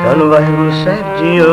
धन वाहिगुरु साहिब जियो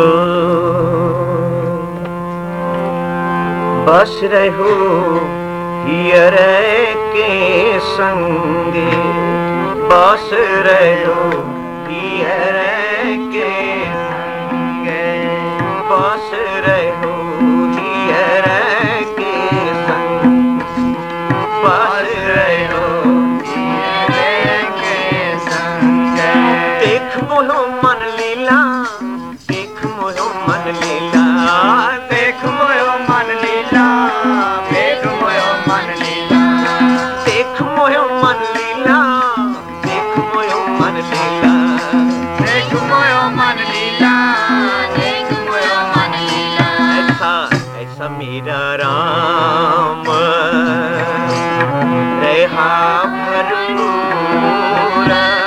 बस रहो हियर के संगे बस रहो हियर के संगे बस रहो हियर के संग बस रहो हियर के संग देख मोह मन लीला देख मोह मन लीला देख मोह मन लीला देख मोह मन लीला देख मोह मन लीला देख मोह मन लीला देख मोह मन लीला देख मोह मन लीला ऐसा ऐसा मेरा राम रहा भरपूर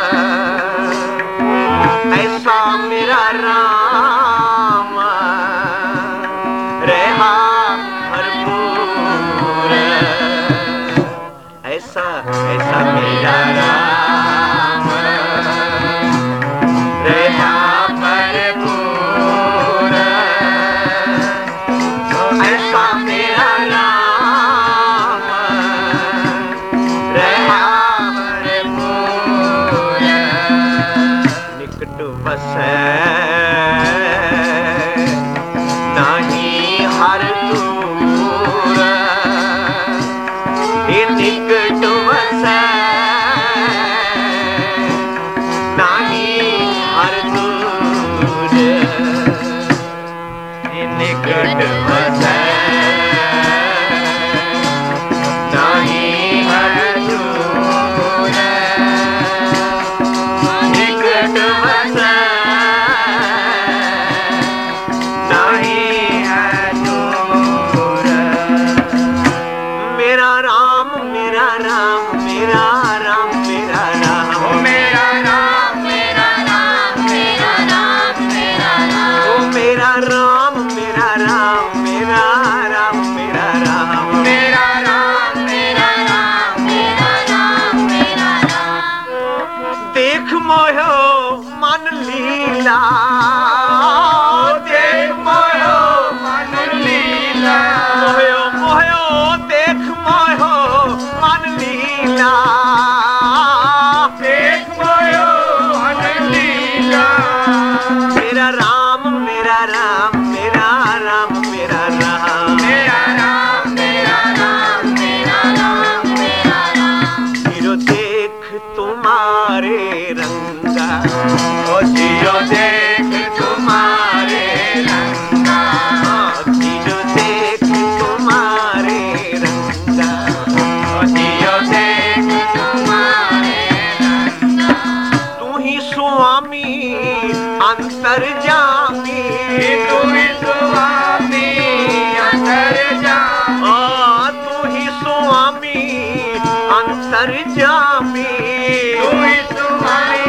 ऐसा मेरा राम रहा भरपूर ऐसा ऐसा मेरा राम रहा भरपूर ऐसा मेरा राम रहा भरपूर निकट बसै नहीं हर दूर निकट बसै नहीं हर दूर निकट बसै नहीं हर दूर निकट बसै मेरा राम मेरा राम मेरा राम मेरा राम मेरा राम मेरा राम मेरा राम मेरा राम ओ मेरा राम मेरा राम मेरा राम मेरा राम मेरा राम मेरा राम मेरा राम मेरा राम देख मोहो मन लीला देख मोहो मन लीला मोहो मोहो देख मोहो मन लीला देख मोहो मन लीला मेरा राम मेरा राम मेरा राम मेरा राम मेरा राम मेरा राम मेरा राम मेरा राम जियो देख तुम्हारे रंगा ओ जियो देख तुम्हारे रंगा जियो देख तुम्हारे रंगा जियो देख तुम्हारे रंगा तू ही स्वामी अंतर्यामी तू ही स्वामी अंतर्यामी तू ही स्वामी अंतर्यामी तू ही स्वामी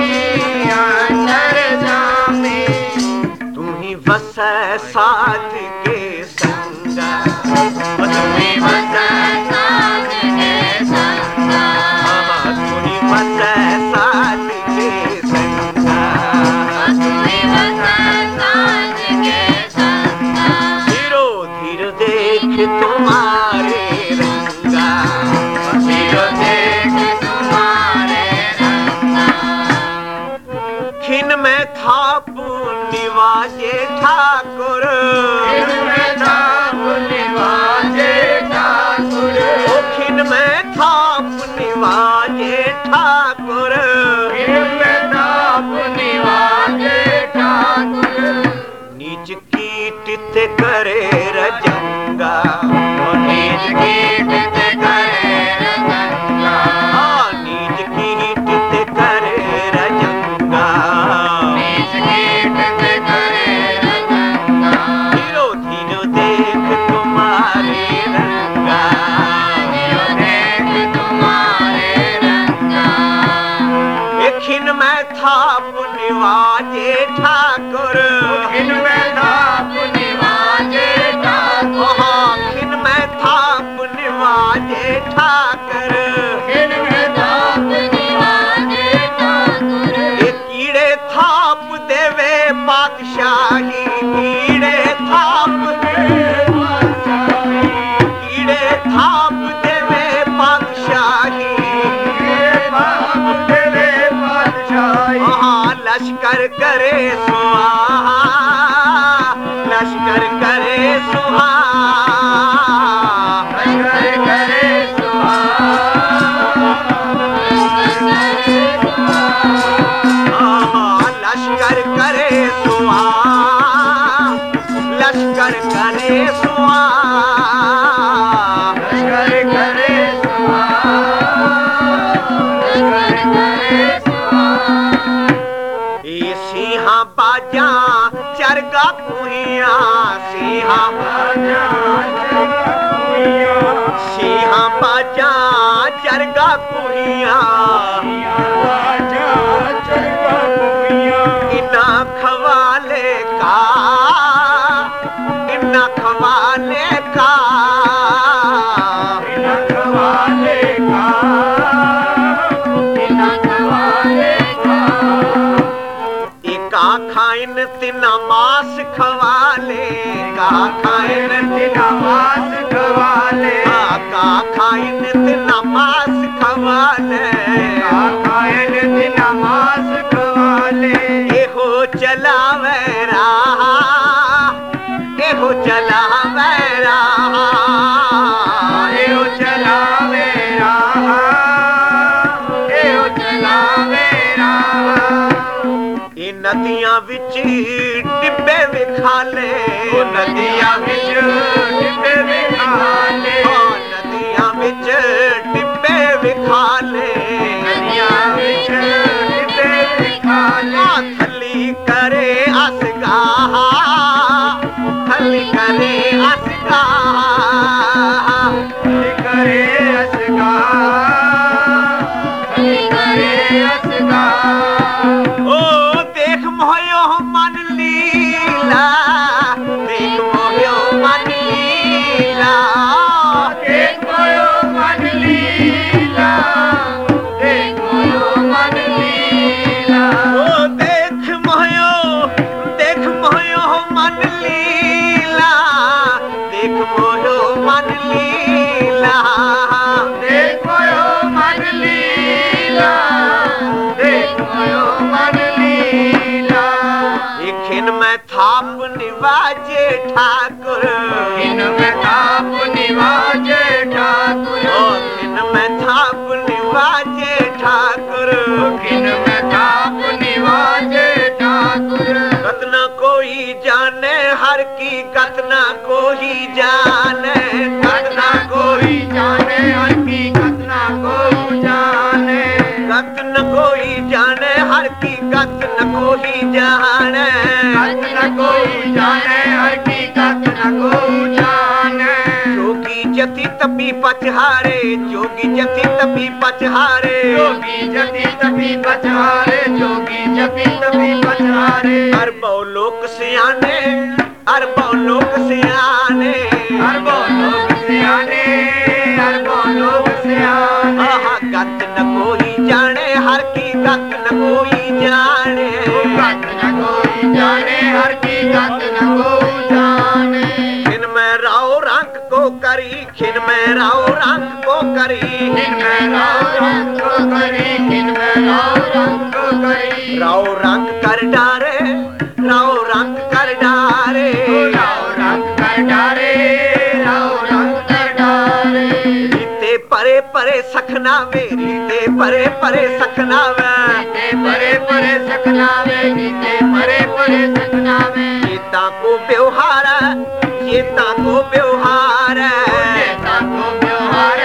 अंतर्यामी तू ही वसै साध के संगा तू ही वसै साध के संगा तू ही वसै साध के संगा तू ही वसै साध के संगा धीरो धीरो देख तुम्हारे रंगा धीरो देख तुम्हारे रंगा खिन में था निवाजे ठाकुर खिन में था निवाजे ठाकुर खिन में था निवाजे ठाकुर खिन में था निवाजे ठाकुर निज कीट ते करे रजंगा निज कीट ते करे रजंगा निज कीट ते करे रजंगा निज कीट ते करे रजंगा धीरो धीरो देख तुम्हारे रंगा धीरो देख तुम्हारे रंगा खिन में था निवाजे ठाकुर खिन में था निवाजे ठाकुर खिन में था निवाजे ठाकुर खिन में था निवाजे ठाकुर कीड़े थाप देवे पातशाही कीड़े थाप देवे पातशाही लश्कर करे सुहा लश्कर करे सुहा लश्कर करे सुहा लश्कर करे सुहा सिंहा बाजा चरगा कुहिया सिंहा बाजा चरगा कुहिया इना खवाले का इना खवाले का खाइन तिना मास खवाले का खाइन तिना मास खवाले का खाइन तिना मास खवाले का खाइन तिना मास खवाले एहो चलावे रहा एहो चलावे रहा एहो चलावे रहा एहो चलावे नदियां विच डिब्बे विखाले नदियां विच डिब्बे विखाले नदियां विच डिब्बे विखाले नदियां विच डिब्बे विखाले थली करे असगाह थली करे असगाह थली करे असगाह थली करे असगाह मोयो मन लीला देख मोयो मन लीला देख मोयो मन लीला देख मोयो मन लीला ओ देख मोयो मन लीला देख मोयो मन लीला देख मोयो मन लीला देख मोयो मन खिन में थाप निवाजे ठाकुर खिन में थाप निवाजे ठाकुर खिन में थाप निवाजे ठाकुर खिन में थाप निवाजे ठाकुर कतना कोई जाने हर की कतना कोई जाने कतना कोई जाने हर की कतना कोई जाने कतना कोई जाने हर की कतना कोई जाने कतना कोई जाने हर की कतना कोई जाने जोगी जति तपी पचहारे जोगी जति तपी पचहारे जोगी जति तपी पचहारे जोगी जति तपी पचहारे अरबो लोक सियाने अरबो लोक सियाने अरबो लोक सियाने अरबो लोक सियाने गत न कोई जाने हर की गत न कोई जाने गत न कोई जाने हर की गत न कोई जाने खिन में राव रंग को करी खिन में राव रंग को करी खिन में राव रंग को करी खिन में राव रंग को करी राव रंग कर डारे राव रंग कर डारे राव रंग कर डारे राव रंग कर डारे रीते परे परे सखना वे रीते परे परे सखना वे रीते परे परे सखना वे रीते परे परे सखना वे ये ताको व्यवहार ये ताको व्यवहार ये ताको व्यवहार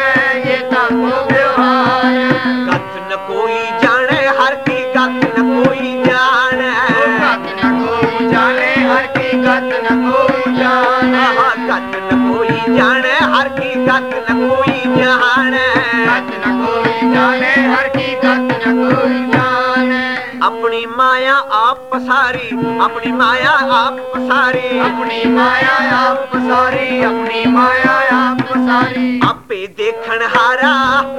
ये ताको व्यवहार गत न कोई जाने हर की गत न कोई जाने गत न कोई जाने हर की गत न कोई जाने गत न कोई जाने हर की गत न कोई जाने गत न कोई जाने हर की गत न कोई जाने अपनी माया आप पसारी अपनी माया आप पसारी अपनी माया आप पसारी अपनी माया आप पसारी आपे देखन हारा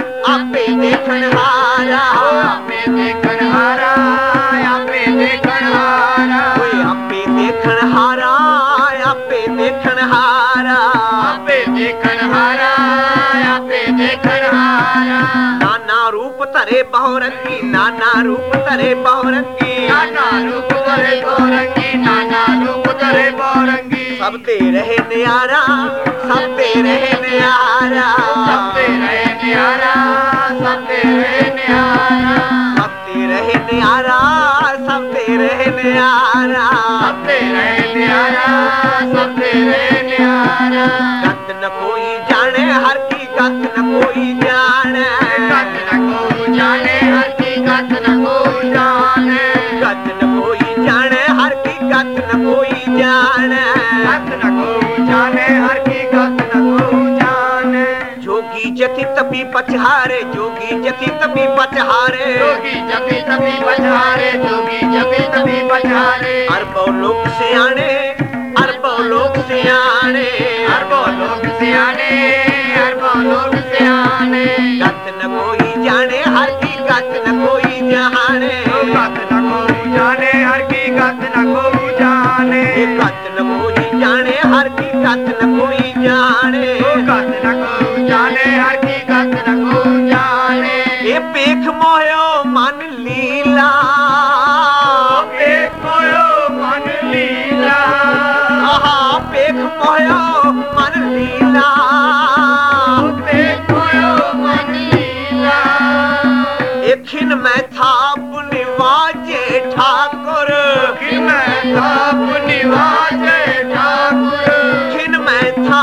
आपे देखन हारा आपे देखन हारा आपे देखन हारा रूप तरे बहुरंगी, नाना रूप तरे बहुरंगी, नाना रूप तरे बहुरंगी। सब तेरे न्यारा, सब तेरे न्यारा, सब तेरे न्यारा, सब तेरे न्यारा, सब तेरे न्यारा, सब तेरे न्यारा, सब तेरे न्यारा, सब तेरे न्यारा। गत न कोई जाने हर की गत न कोई जाने, गत न कोई जाने हर की गत न कोई जाने, गत न कोई जाने हर की गत न कोई जाने, गत न कोई जाने हर की गत न कोई जाने। जोगी जति तपी पछारे, जोगी जति तपी पछारे, जोगी जति तपी पछारे, जोगी जति तपी पछारे। अरबों लोग सियाने, अरबों लोग सियाने, अरबों लोग सियाने, अरबों लोग सियाने। गत न कोई जाने हर की गत न कोई जाने, गत न कोई जाने हर की गत न कोई जाने, गत न कोई जाने हर की गत न कोई जाने, गत न कोई जाने हर की गत न कोई जाने। ये पेख मोयो मन लीला, पेख मोयो मन लीला, आहा पेख मोयो मन लीला, पेख मोयो मन लीला। एखिन मैं था निवाजे ठाकुर, खिन मैं थाप निवाजे ठाकुर, खिन मैं था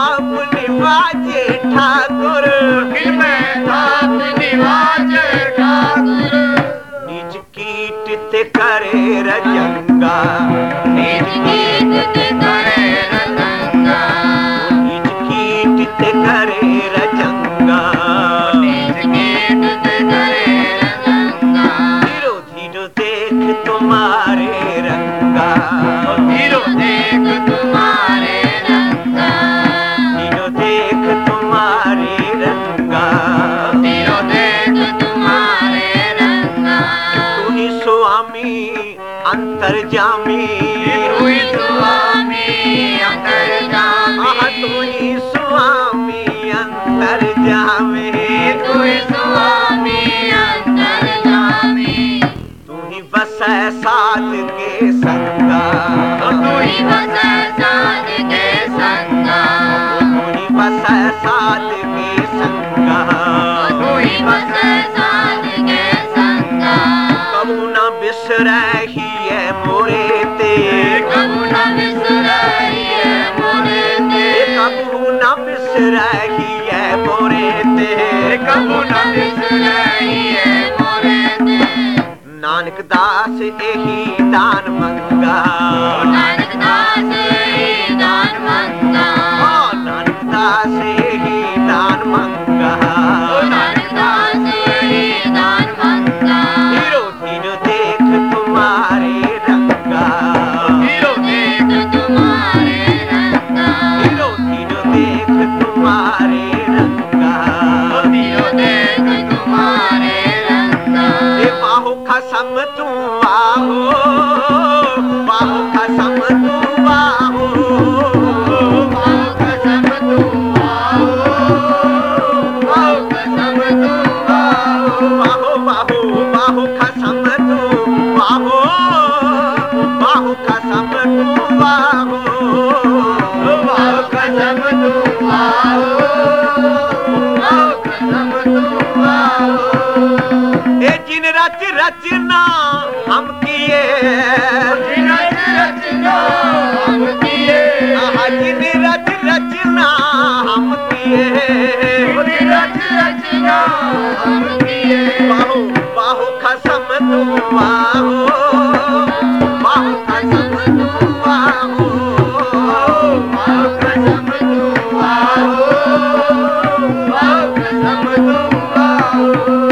निवाजे ठाकुर, खिन मैं थाप निवाजे ठाकुर। निज कीट ते करे रजंगा, निज कीट ते करे रजंगा, निज कीट ते करे रजंगा, निज कीट ते करे रजंगा। धीरो धीरो देख तुम्हारे रंगा, धीरो देख तुम्हारे रंगा, धीरो देख तुम्हारे रंगा, धीरो देख तुम्हारे रंगा। तू ही स्वामी अंतर्जामी, तू ही स्वामी अंतर्यामी, आहा तू ही स्वामी अंतर्जामी, तू ही स्वामी अंतर्यामी। तू ही बसै साध के संगा, तू ही बसै साध के संगा, तू ही बसै साध के संगा, तू ही बसै साध के संगा। कबू न बिसरही है मोरे ते, कबू न बिसरहिए मोरे ते, कबू न बिसरही है मोरे ते, कबू न बिसरहिए मोरे ते। नानक दास यही दान मंगा, नानक दास ही दान मंगा, नानक दास यही दान मंगा, नानक दास ही दान मंगा। धीरो धीरो देख तुम्हारे रंगा, धीरो देख तुम्हारे रंगा, धीरो धीरो देख तुम्हारे रंगा, धीरो देख तुम्हारे रंगा। ए बाहु खसम तू आहो, बाहु खसम तू आहो, बाहु कसम तू आओ, बाहु कसम तू आओ, बाहु बाहु बाहु खसम तू आहो, बाहु खसम तू आहो, बाहु कसम तू आओ, बाहु कसम तू आओ। ए जिन रच रचना हम किए, रच रचना हम किए, आहा जिन रच रचना हम किए, रच रचना हम किए। बाहु बाहु खसम तू आहो, बाहु खसम तू आहो, बाहु कसम तू आओ, बाहु कसम तू आओ।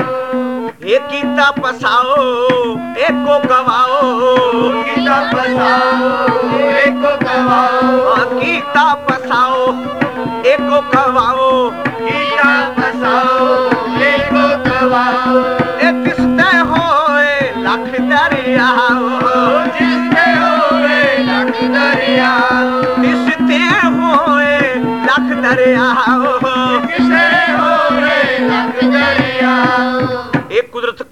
एक गीता पसाओ एको गवाओ, गीता बसाओ एको गवाओ, गीता पसाओ एको गवाओ, गीता बसाओ एको गवाओ। एक किसते होए लख दरियाओ, जिसके होए लख दरियाओ, किसते होए लख दरियाओ, किसे होए लख दरियाओ। एक कुदरत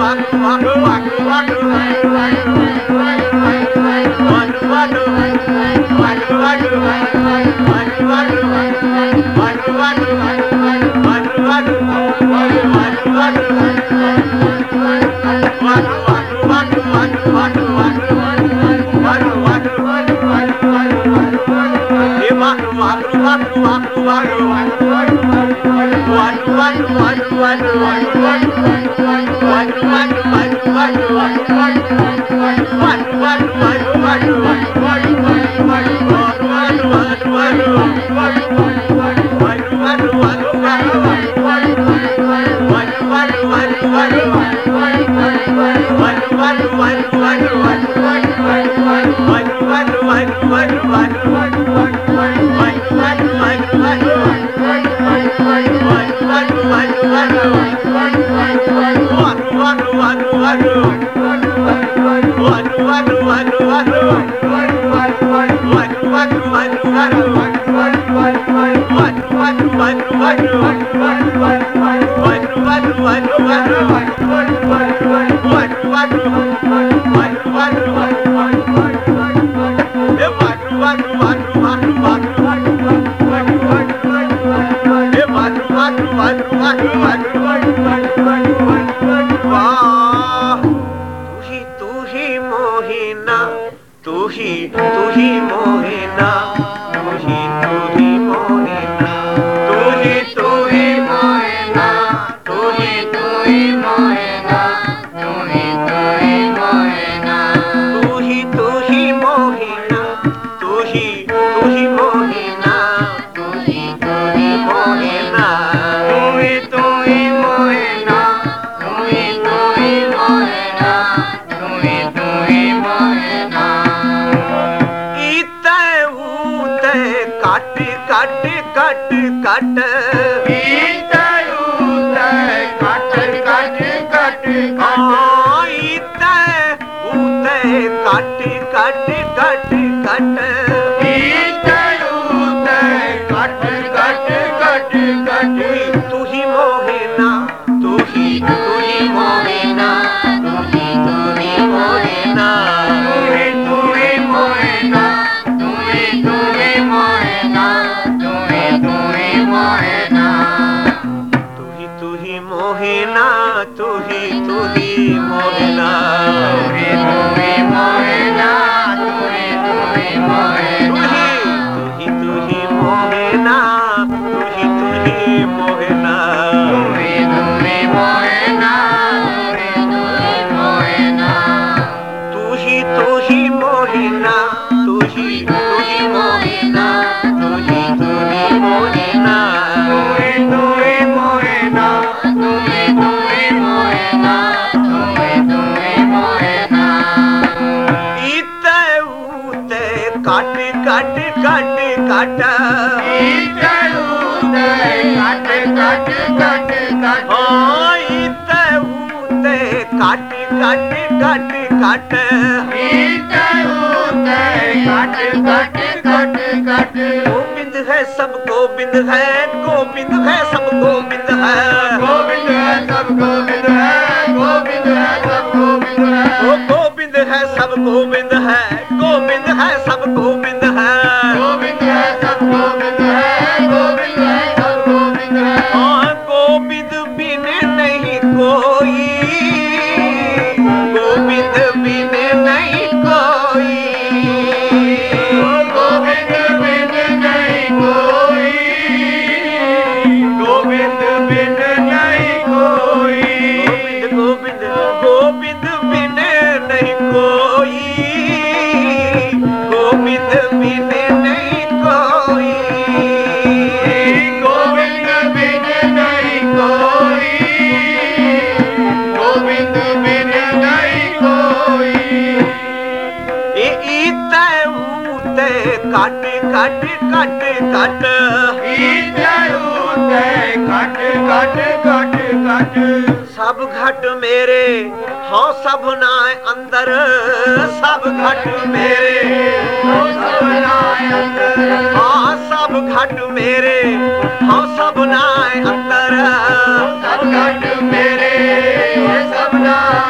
सब घट मेरे सब ना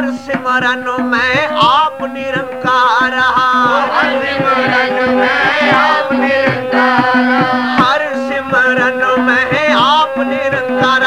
सिमरन में आप निरंकार हर सिमरन में आप निरंकार हर सिमरन में आप निरंकार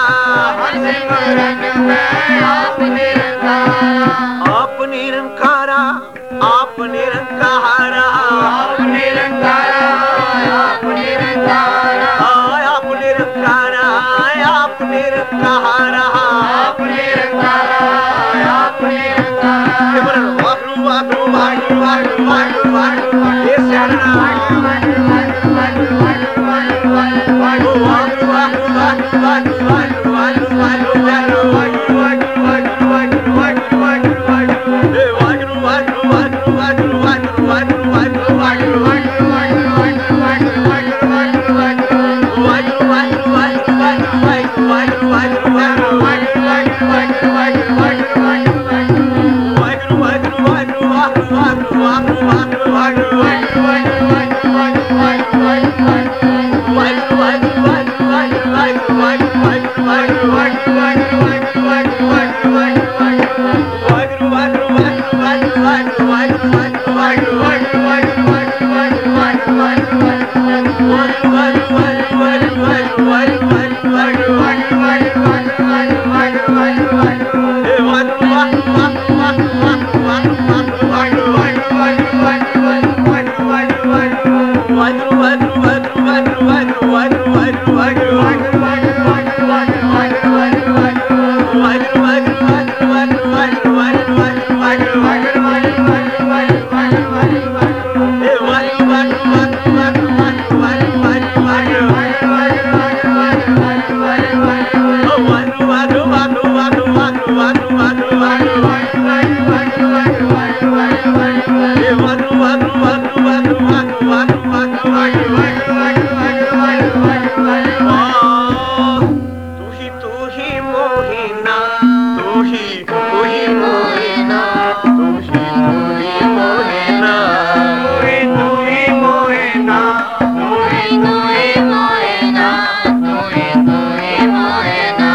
हर सिमरन में आप निरंकार आप निरंकार आप निरंकार आप निरंकार आप निरंकार आप निरंकार आप निरंकार आप निरंकार आप निरंकार सिमरन वाहु वाहु वाहु वाहु वाहु वाहु ये शरण वाहु वाहु वाहु वाहु वाहु वाहु वाहु वाहु वाहु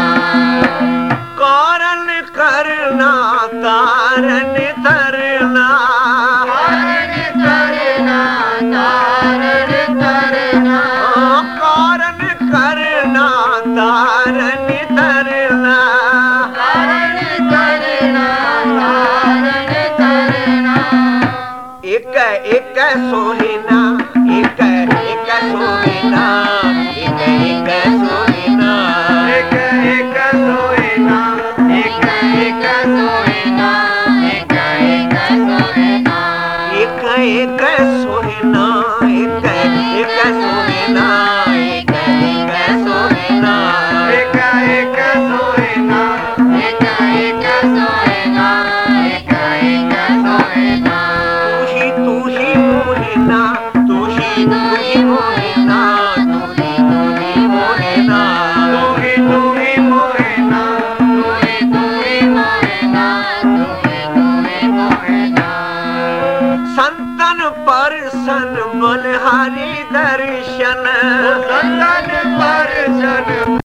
तारन तरना